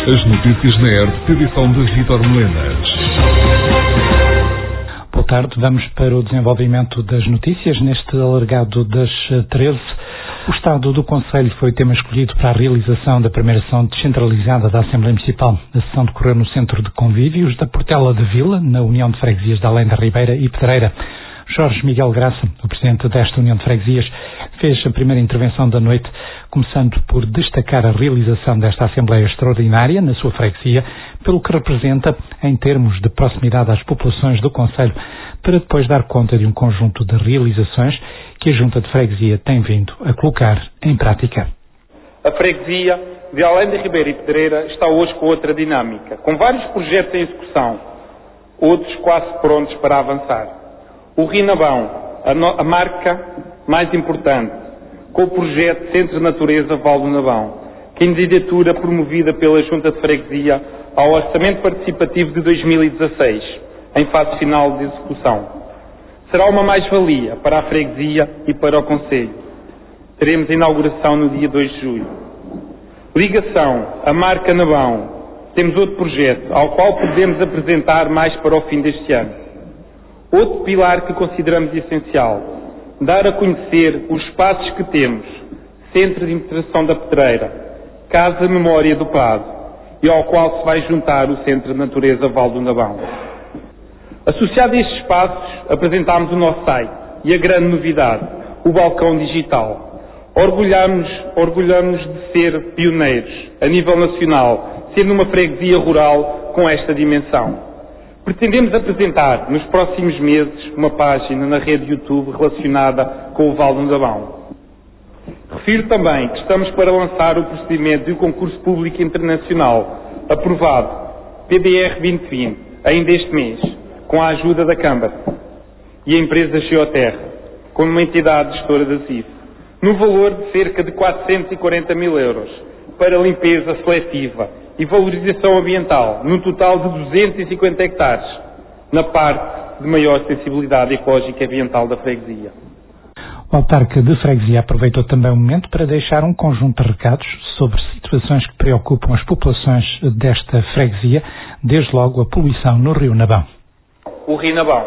As notícias na RTP, edição de Vítor Melenas. Boa tarde, vamos para o desenvolvimento das notícias. Neste alargado das 13, o Estado do Conselho foi o tema escolhido para a realização da primeira sessão descentralizada da Assembleia Municipal. A sessão decorreu no Centro de Convívios da Portela de Vila, na União de Freguesias de Além da Ribeira e Pedreira. Jorge Miguel Graça, o presidente desta União de Freguesias, fez a primeira intervenção da noite, começando por destacar a realização desta Assembleia Extraordinária na sua freguesia, pelo que representa em termos de proximidade às populações do concelho, para depois dar conta de um conjunto de realizações que a Junta de Freguesia tem vindo a colocar em prática. A freguesia de Além da Ribeira e Pedreira está hoje com outra dinâmica, com vários projetos em execução, outros quase prontos para avançar. O Rinabão, a marca mais importante, com o projeto Centro de Natureza Val do Nabão, candidatura promovida pela Junta de Freguesia ao Orçamento Participativo de 2016, em fase final de execução. Será uma mais-valia para a freguesia e para o concelho. Teremos a inauguração no dia 2 de julho. Ligação, a marca Nabão. Temos outro projeto, ao qual podemos apresentar mais para o fim deste ano. Outro pilar que consideramos essencial, dar a conhecer os espaços que temos, Centro de Integração da Pedreira, Casa Memória do Prado, e ao qual se vai juntar o Centro de Natureza Val do Nabão. Associado a estes espaços, apresentámos o nosso site e a grande novidade, o balcão digital. Orgulhamos de ser pioneiros a nível nacional, sendo uma freguesia rural com esta dimensão. Pretendemos apresentar, nos próximos meses, uma página na rede YouTube relacionada com o Val do Nabão. Refiro também que estamos para lançar o procedimento de um concurso público internacional, aprovado, PBR 2020, ainda este mês, com a ajuda da Câmara e a empresa Geoterra, como uma entidade gestora da CIF, no valor de cerca de 440 mil euros, para limpeza seletiva e valorização ambiental, num total de 250 hectares, na parte de maior sensibilidade ecológica e ambiental da freguesia. O autarca de freguesia aproveitou também o momento para deixar um conjunto de recados sobre situações que preocupam as populações desta freguesia, desde logo a poluição no Rio Nabão. O Rio Nabão.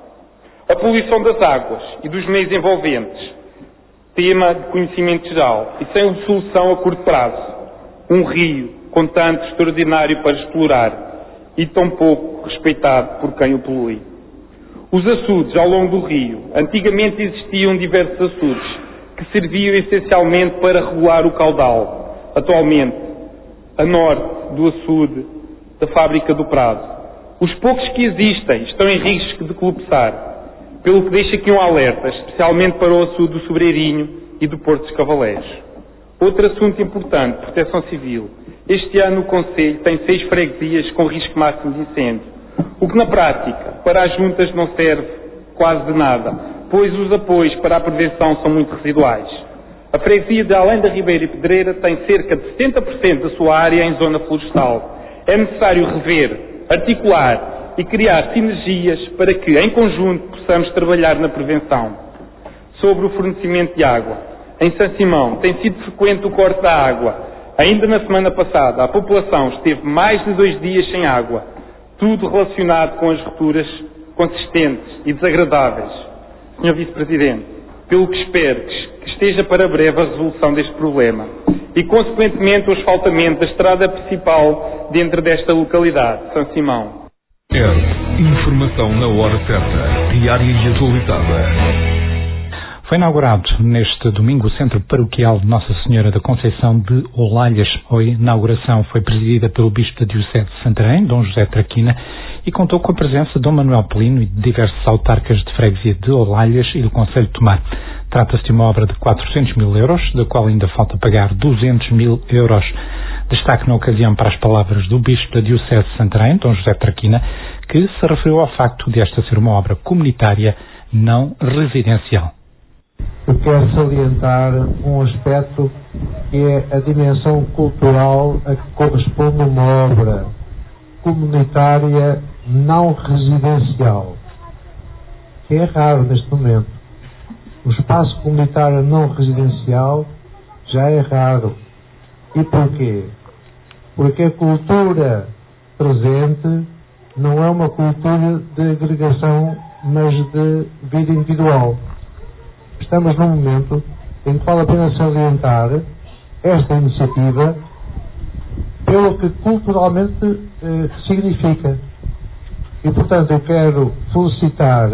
A poluição das águas e dos meios envolventes, tema de conhecimento geral e sem solução a curto prazo. Um rio com tanto extraordinário para explorar e tão pouco respeitado por quem o polui. Os açudes ao longo do rio. Antigamente existiam diversos açudes que serviam essencialmente para regular o caudal. Atualmente, a norte do açude da Fábrica do Prado. Os poucos que existem estão em risco de colapsar, pelo que deixa aqui um alerta, especialmente para o açude do Sobreirinho e do Porto dos Cavaleiros. Outro assunto importante, proteção civil. Este ano o Conselho tem 6 freguesias com risco máximo de incêndio, o que na prática para as juntas não serve quase de nada, pois os apoios para a prevenção são muito residuais. A freguesia de Além da Ribeira e Pedreira tem cerca de 70% da sua área em zona florestal. É necessário rever, articular e criar sinergias para que, em conjunto, possamos trabalhar na prevenção. Sobre o fornecimento de água. Em São Simão tem sido frequente o corte da água. Ainda na semana passada, a população esteve mais de 2 dias sem água. Tudo relacionado com as rupturas consistentes e desagradáveis. Sr. Vice-Presidente, pelo que espero que esteja para breve a resolução deste problema e, consequentemente, o asfaltamento da estrada principal dentro desta localidade, São Simão. Informação na hora certa, diária e atualizada. Foi inaugurado neste domingo o Centro Paroquial de Nossa Senhora da Conceição de Olalhas. A inauguração foi presidida pelo Bispo da Diocese de Santarém, Dom José Traquina, e contou com a presença de Dom Manuel Pelino e de diversos autarcas de freguesia de Olalhas e do Concelho de Tomar. Trata-se de uma obra de 400 mil euros, da qual ainda falta pagar 200 mil euros. Destaque na ocasião para as palavras do Bispo da Diocese de Santarém, Dom José Traquina, que se referiu ao facto de esta ser uma obra comunitária não residencial. Eu quero salientar um aspecto que é a dimensão cultural a que corresponde uma obra comunitária não residencial, que é raro neste momento. O espaço comunitário não residencial já é raro. E porquê? Porque a cultura presente não é uma cultura de agregação, mas de vida individual. Estamos num momento em que vale a pena salientar esta iniciativa pelo que culturalmente significa. E, portanto, eu quero felicitar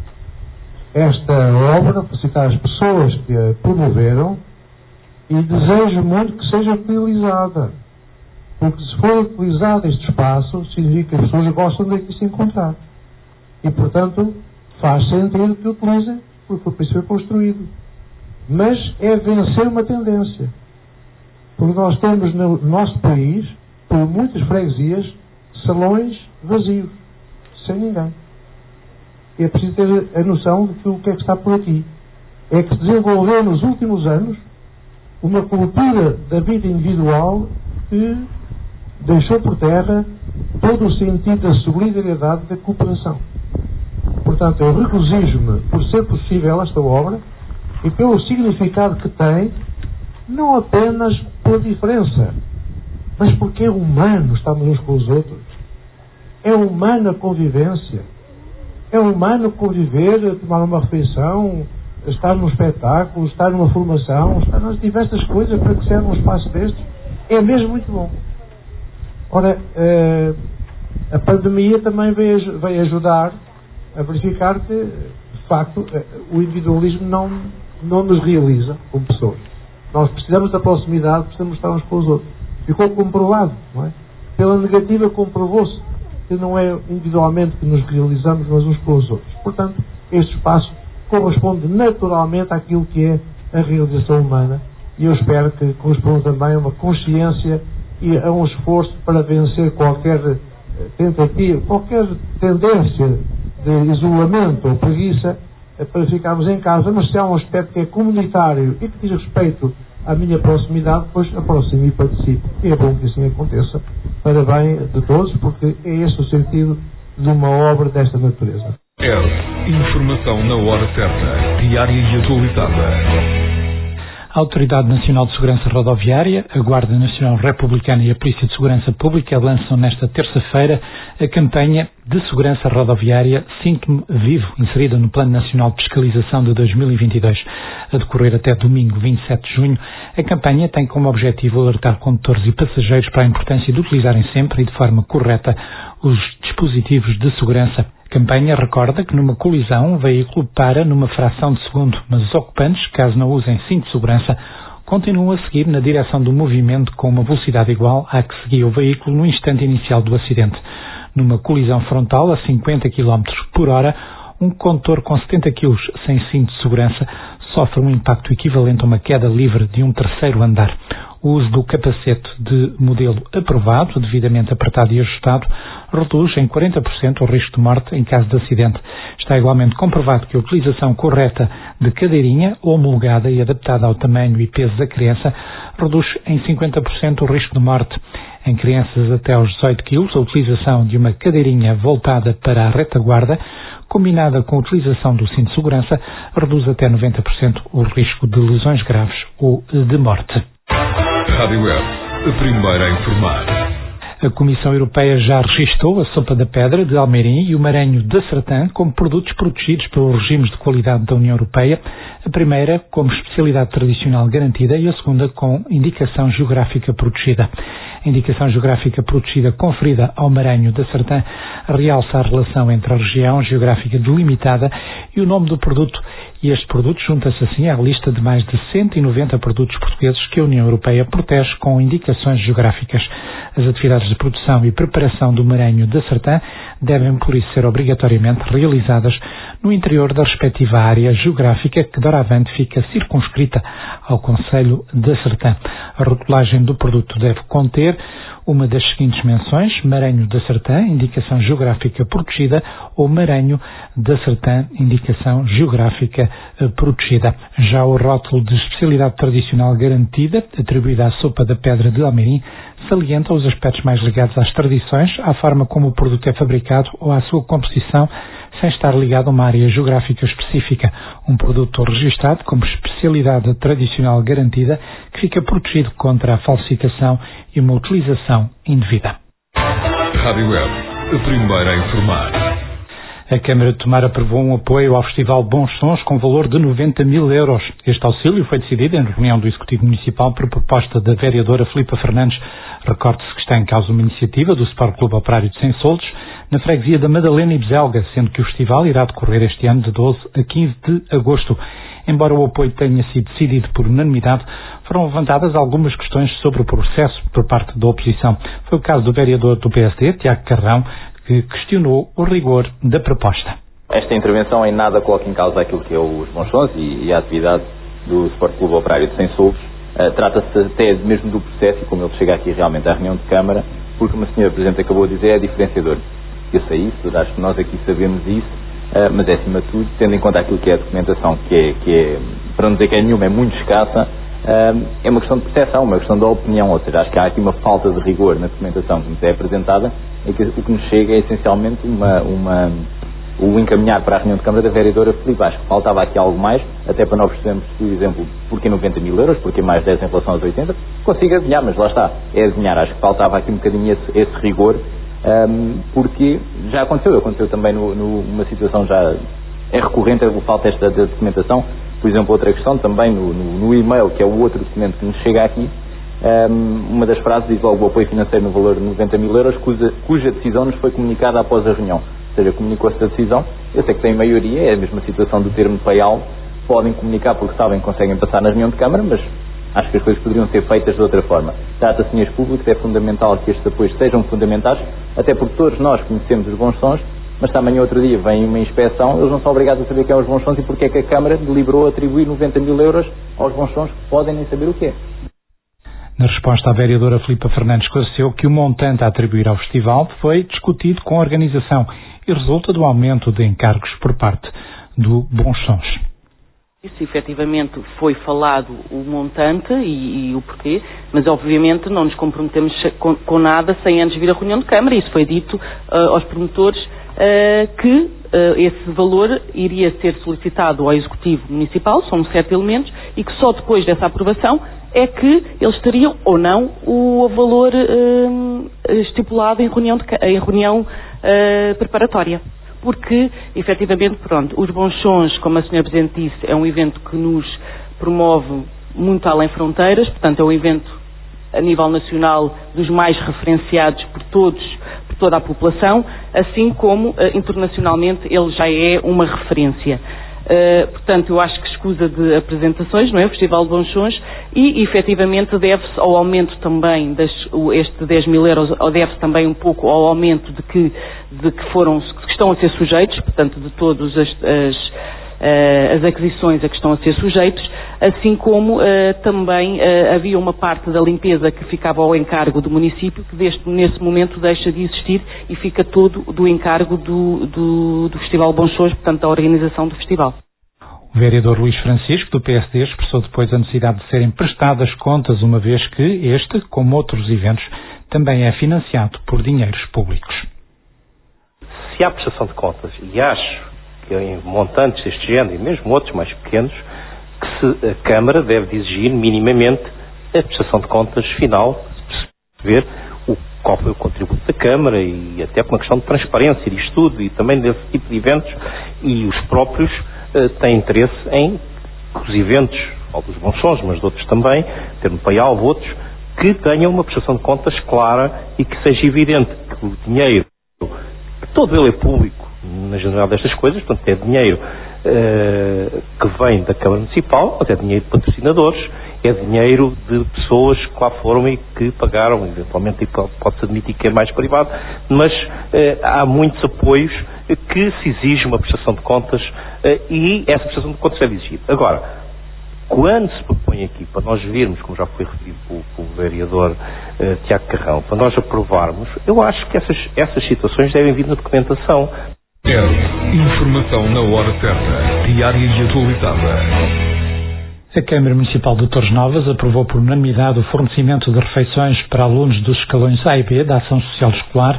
esta obra, felicitar as pessoas que a promoveram e desejo muito que seja utilizada. Porque se for utilizado este espaço, significa que as pessoas gostam de aqui se encontrar. E, portanto, faz sentido que utilizem, porque por isso foi construído. Mas é vencer uma tendência. Porque nós temos no nosso país, por muitas freguesias, salões vazios, sem ninguém. E é preciso ter a noção de que o que é que está por aqui. É que se desenvolveu nos últimos anos uma cultura da vida individual que deixou por terra todo o sentido da solidariedade e da cooperação. Portanto, eu regozijo-me por ser possível esta obra e pelo significado que tem, não apenas pela diferença, mas porque é humano estarmos uns com os outros. É humana a convivência. É humano conviver, tomar uma refeição, estar num espetáculo, estar numa formação, estar nas diversas coisas para que serve um espaço destes. É mesmo muito bom. Ora, a pandemia também veio ajudar a verificar que, de facto, o individualismo não nos realiza como pessoas. Nós precisamos da proximidade, precisamos estar uns com os outros. Ficou comprovado, não é? Pela negativa comprovou-se que não é individualmente que nos realizamos, mas uns com os outros. Portanto, este espaço corresponde naturalmente àquilo que é a realização humana e eu espero que corresponda também a uma consciência e a um esforço para vencer qualquer tentativa, qualquer tendência de isolamento ou preguiça para ficarmos em casa, mas se há um aspecto que é comunitário e que diz respeito à minha proximidade, pois aproxime e participe. E é bom que assim aconteça, para bem de todos, porque é este o sentido de uma obra desta natureza. Informação na hora certa, diária e atualizada. A Autoridade Nacional de Segurança Rodoviária, a Guarda Nacional Republicana e a Polícia de Segurança Pública lançam nesta terça-feira a campanha de segurança rodoviária Sinto-me Vivo, inserida no Plano Nacional de Fiscalização de 2022. A decorrer até domingo, 27 de junho, a campanha tem como objetivo alertar condutores e passageiros para a importância de utilizarem sempre e de forma correta os dispositivos de segurança. A campanha recorda que numa colisão um veículo para numa fração de segundo, mas os ocupantes, caso não usem cinto de segurança, continuam a seguir na direção do movimento com uma velocidade igual à que seguia o veículo no instante inicial do acidente. Numa colisão frontal a 50 km por hora, um condutor com 70 kg sem cinto de segurança sofre um impacto equivalente a uma queda livre de um terceiro andar. O uso do capacete de modelo aprovado, devidamente apertado e ajustado, reduz em 40% o risco de morte em caso de acidente. Está igualmente comprovado que a utilização correta de cadeirinha, homologada e adaptada ao tamanho e peso da criança, reduz em 50% o risco de morte. Em crianças até aos 18 kg, a utilização de uma cadeirinha voltada para a retaguarda, combinada com a utilização do cinto de segurança, reduz até 90% o risco de lesões graves ou de morte. Rádio Web, a primeira a informar. A Comissão Europeia já registou a sopa da pedra de Almeirim e o maranho da Sertã como produtos protegidos pelos regimes de qualidade da União Europeia, a primeira como especialidade tradicional garantida e a segunda com indicação geográfica protegida. A indicação geográfica protegida conferida ao maranho da Sertã realça a relação entre a região geográfica delimitada e o nome do produto, e este produto junta-se assim à lista de mais de 190 produtos portugueses que a União Europeia protege com indicações geográficas. As atividades de produção e preparação do maranho da Sertã devem, por isso, ser obrigatoriamente realizadas no interior da respectiva área geográfica que doravante fica circunscrita ao concelho da Sertã. A rotulagem do produto deve conter uma das seguintes menções: maranho da Sertã, indicação geográfica protegida, ou maranho da Sertã, indicação geográfica protegida. Já o rótulo de especialidade tradicional garantida, atribuída à sopa da pedra de Almeirim, salienta os aspectos mais ligados às tradições, à forma como o produto é fabricado ou à sua composição, sem estar ligado a uma área geográfica específica, um produto registado como especialidade tradicional garantida que fica protegido contra a falsificação e uma utilização indevida. Rádio Web, a primeira a informar. A Câmara de Tomar aprovou um apoio ao Festival Bons Sons com valor de 90 mil euros. Este auxílio foi decidido em reunião do Executivo Municipal por proposta da vereadora Filipa Fernandes. Recorde-se que está em causa uma iniciativa do Sport Clube Operário de Sensoldos, na freguesia da Madalena e Beselga, sendo que o festival irá decorrer este ano de 12 a 15 de agosto. Embora o apoio tenha sido decidido por unanimidade, foram levantadas algumas questões sobre o processo por parte da oposição. Foi o caso do vereador do PSD, Tiago Carrão, que questionou o rigor da proposta. Esta intervenção em nada coloca em causa aquilo que é os Bons Sons e a atividade do Sport Clube Operário de Sensoldos. Trata-se até mesmo do processo e como ele chega aqui realmente à reunião de Câmara, porque como a senhora Presidente acabou de dizer, é diferenciador. Eu sei isso, acho que nós aqui sabemos isso, mas é acima de tudo, tendo em conta aquilo que é a documentação, que é para não dizer que é nenhuma, é muito escassa, é uma questão de percepção, uma questão da opinião, ou seja, acho que há aqui uma falta de rigor na documentação que nos é apresentada, e que o que nos chega é essencialmente o encaminhar para a reunião de Câmara da vereadora Filipa. Acho que faltava aqui algo mais, até para nós percebermos, por exemplo, porquê 90 mil euros, porquê mais 10 em relação aos 80, consigo adivinhar, mas lá está, é adivinhar, acho que faltava aqui um bocadinho esse rigor, porque já aconteceu também numa situação já é recorrente, o falta esta da documentação. Por exemplo, outra questão também no e-mail, que é o outro documento que nos chega aqui, uma das frases diz logo o apoio financeiro no valor de 90 mil euros, cuja decisão nos foi comunicada após a reunião. Ou seja, comunicou-se a decisão, eu sei que tem maioria, é a mesma situação do termo payout, podem comunicar porque sabem que conseguem passar na reunião de Câmara, mas acho que as coisas poderiam ser feitas de outra forma. Trata-se de dinheiros públicos, é fundamental que estes apoios sejam fundamentais, até porque todos nós conhecemos os Bons Sons, mas também outro dia vem uma inspeção, eles não são obrigados a saber quem é os Bons Sons e porque é que a Câmara deliberou atribuir 90 mil euros aos Bons Sons que podem nem saber o que é. Na resposta, a vereadora Filipa Fernandes esclareceu que o montante a atribuir ao festival foi discutido com a organização e resulta do aumento de encargos por parte do Bons Sons. Isso efetivamente foi falado o montante e o porquê, mas obviamente não nos comprometemos com nada sem antes vir à reunião de Câmara. Isso foi dito aos promotores que esse valor iria ser solicitado ao Executivo Municipal, são 7 elementos, e que só depois dessa aprovação é que eles teriam ou não o valor estipulado em reunião preparatória. Porque, efetivamente, os Bons Sons, como a Sra. Presidente disse, é um evento que nos promove muito além fronteiras, portanto é um evento a nível nacional dos mais referenciados por toda a população, assim como internacionalmente ele já é uma referência. Portanto, eu acho que escusa de apresentações, não é? O Festival de Bons Sons, e efetivamente deve-se ao aumento também este 10 mil euros, deve-se também um pouco ao aumento de que estão a ser sujeitos, portanto, de todas as aquisições a que estão a ser sujeitos, assim como também havia uma parte da limpeza que ficava ao encargo do município, que nesse momento deixa de existir e fica todo do encargo do Festival Bons Sons, portanto, da organização do festival. O vereador Luís Francisco, do PSD, expressou depois a necessidade de serem prestadas contas, uma vez que este, como outros eventos, também é financiado por dinheiros públicos. Se há prestação de contas, e acho que em montantes deste género, e mesmo outros mais pequenos, que a Câmara deve exigir minimamente a prestação de contas final, perceber qual foi o contributo da Câmara e até por uma questão de transparência de estudo e também desse tipo de eventos, e os próprios têm interesse em os eventos, ou dos Bons Sons, mas de outros também, termo payout, outros, que tenham uma prestação de contas clara e que seja evidente que o dinheiro, que todo ele é público, na general destas coisas, portanto é dinheiro que vem da Câmara Municipal, mas é dinheiro de patrocinadores, é dinheiro de pessoas que lá foram e que pagaram, eventualmente pode-se admitir que é mais privado, mas há muitos apoios que se exige uma prestação de contas e essa prestação de contas deve exigir. Agora, quando se propõe aqui, para nós vermos, como já foi referido pelo vereador Tiago Carrão, para nós aprovarmos, eu acho que essas situações devem vir na documentação. Informação na hora certa, diária e atualizada. A Câmara Municipal de Torres Novas aprovou por unanimidade o fornecimento de refeições para alunos dos escalões A e B da Ação Social Escolar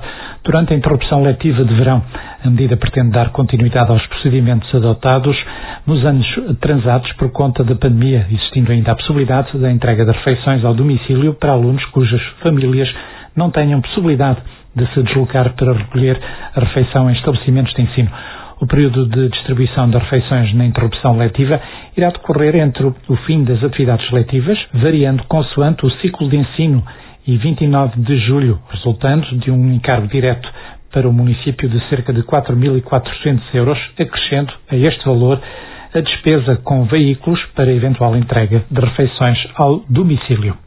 Durante a interrupção letiva de verão, a medida pretende dar continuidade aos procedimentos adotados nos anos transados por conta da pandemia, existindo ainda a possibilidade da entrega de refeições ao domicílio para alunos cujas famílias não tenham possibilidade de se deslocar para recolher a refeição em estabelecimentos de ensino. O período de distribuição de refeições na interrupção letiva irá decorrer entre o fim das atividades letivas, variando consoante o ciclo de ensino, e 29 de julho, resultando de um encargo direto para o município de cerca de 4.400 euros, acrescendo a este valor a despesa com veículos para eventual entrega de refeições ao domicílio.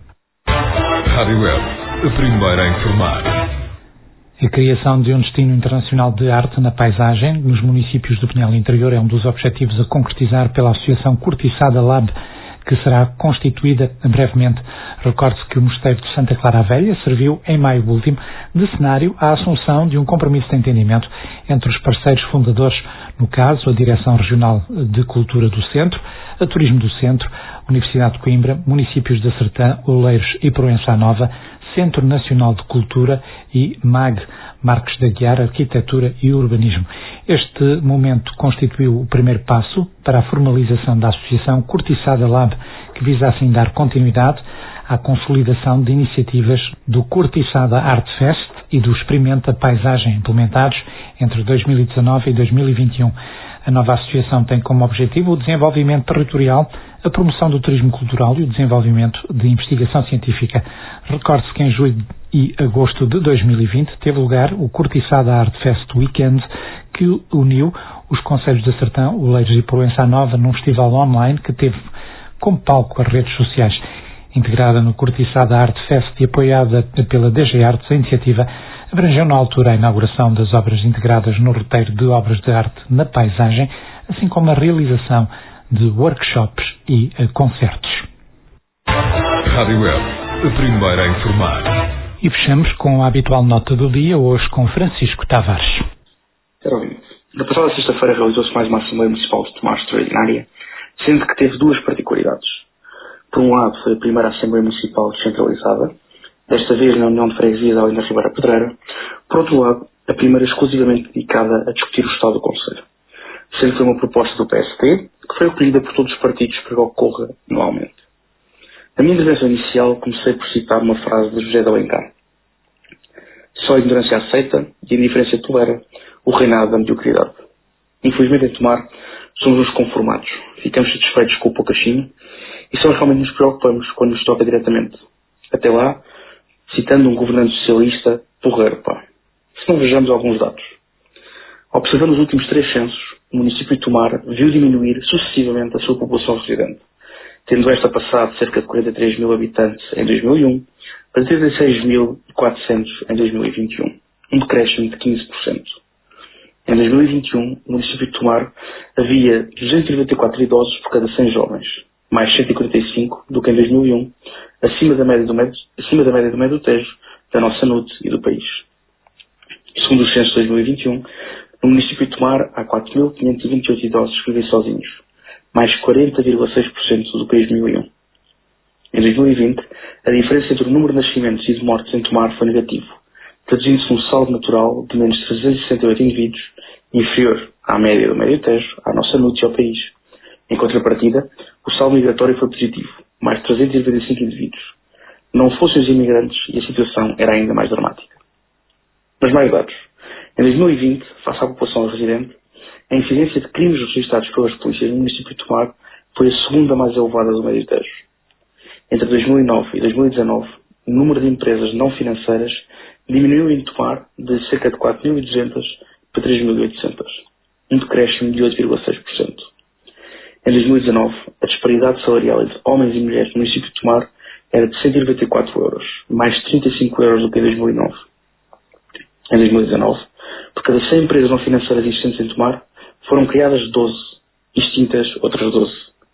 Rádio Web, a primeira a informar. A criação de um destino internacional de arte na paisagem nos municípios do Pinhal Interior é um dos objetivos a concretizar pela Associação Cortiçada Lab, que será constituída brevemente. Recorde-se que o Mosteiro de Santa Clara a Velha serviu, em maio último, de cenário à assunção de um compromisso de entendimento entre os parceiros fundadores, no caso, a Direção Regional de Cultura do Centro, a Turismo do Centro, Universidade de Coimbra, municípios de Sertã, Oleiros e Proença Nova, Centro Nacional de Cultura e MAG, Marcos da Guiar, Arquitetura e Urbanismo. Este momento constituiu o primeiro passo para a formalização da Associação Cortiçada Lab, que visa assim dar continuidade à consolidação de iniciativas do Cortiçada Art Fest e do Experimenta Paisagem, implementados entre 2019 e 2021. A nova associação tem como objetivo o desenvolvimento territorial, a promoção do turismo cultural e o desenvolvimento de investigação científica. Recorde-se que em julho e agosto de 2020 teve lugar o Cortiçada Art Fest Weekend, que uniu os concelhos de Sertão, Oleiros e Proença Nova num festival online que teve como palco as redes sociais. Integrada no Cortiçada Art Fest e apoiada pela DG Artes, a iniciativa abrangeu na altura a inauguração das obras integradas no roteiro de obras de arte na paisagem, assim como a realização de workshops e concertos. Rádio Web, a primeira a informar. E fechamos com a habitual nota do dia, hoje com Francisco Tavares. Na passada sexta-feira realizou-se mais uma Assembleia Municipal de Tomar extraordinária, sendo que teve duas particularidades. Por um lado, foi a primeira Assembleia Municipal descentralizada, desta vez na União de Freguesias da Alinda Ribeira Pedreira. Por outro lado, a primeira exclusivamente dedicada a discutir o Estado do Concelho, sendo que foi uma proposta do PST, que foi acolhida por todos os partidos para que ocorra anualmente. Na minha intervenção inicial, comecei por citar uma frase de José de Alencar: só a ignorância aceita e a indiferença tolera o reinado da mediocridade. Infelizmente, em Tomar, somos os conformados, ficamos satisfeitos com o poucachinho e só realmente nos preocupamos quando nos toca diretamente. Até lá, citando um governante socialista, porreiro, pá. Se não vejamos alguns dados. Observando os últimos 3 censos, o município de Tomar viu diminuir sucessivamente a sua população residente, tendo esta passado de cerca de 43 mil habitantes em 2001 para 36.400 em 2021, um decréscimo de 15%. Em 2021, no município de Tomar havia 294 idosos por cada 100 jovens, mais 145 do que em 2001, acima da média do médio Tejo, da nossa NUT e do país. Segundo os censos de 2021, no município de Tomar há 4.528 idosos que vivem sozinhos, mais 40,6% do que em 2001. Em 2020, a diferença entre o número de nascimentos e de mortes em Tomar foi negativo, traduzindo-se num saldo natural de menos 368 indivíduos, inferior à média do médio Tejo, à nossa NUT e ao país. Em contrapartida, o saldo migratório foi positivo, mais 395 indivíduos. Não fossem os imigrantes e a situação era ainda mais dramática. Mas mais dados. Em 2020, face à população residente, a incidência de crimes registrados pelas polícias no município de Tomar foi a segunda mais elevada do médio Tejo. Entre 2009 e 2019, o número de empresas não financeiras diminuiu em Tomar de cerca de 4.200 para 3.800, um decréscimo de 8,6%. Em 2019, a disparidade salarial entre homens e mulheres no município de Tomar era de 194 euros, mais 35 euros do que em 2009. Em 2019, por cada 100 empresas não financeiras existentes em Tomar, foram criadas 12, extintas outras 12.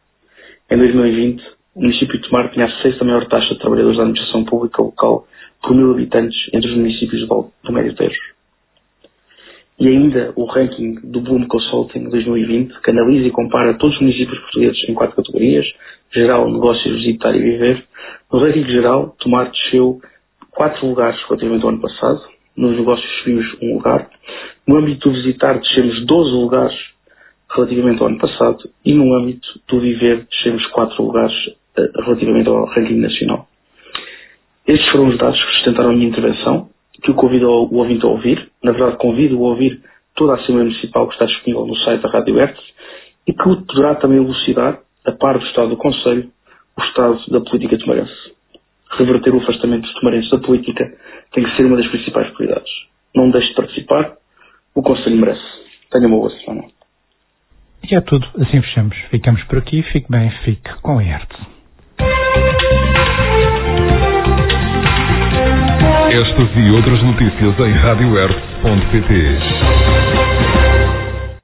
Em 2020, o município de Tomar tinha a 6ª maior taxa de trabalhadores da administração pública local por 1.000 habitantes entre os municípios do Médio Tejo. E ainda o ranking do Bloom Consulting 2020, que analisa e compara todos os municípios portugueses em 4 categorias: geral, negócios, visitar e viver. No ranking geral, Tomar desceu 4 lugares relativamente ao ano passado, nos negócios subimos 1 lugar. No âmbito do visitar, descemos 12 lugares relativamente ao ano passado. E no âmbito do viver, descemos 4 lugares relativamente ao ranking nacional. Estes foram os dados que sustentaram a minha intervenção, que eu convido o ouvinte a ouvir. Na verdade, convido-o a ouvir toda a Assembleia Municipal que está disponível no site da Rádio Hertz e que o poderá também elucidar, a par do Estado do Conselho, o estado da política tomarense. Reverter o afastamento dos tomarenses da política tem que ser uma das principais prioridades. Não deixe de participar, o Conselho merece. Tenha uma boa semana. E é tudo, assim fechamos. Ficamos por aqui, fique bem, fique com a Hertz. Estas e outras notícias em radiohertz.pt.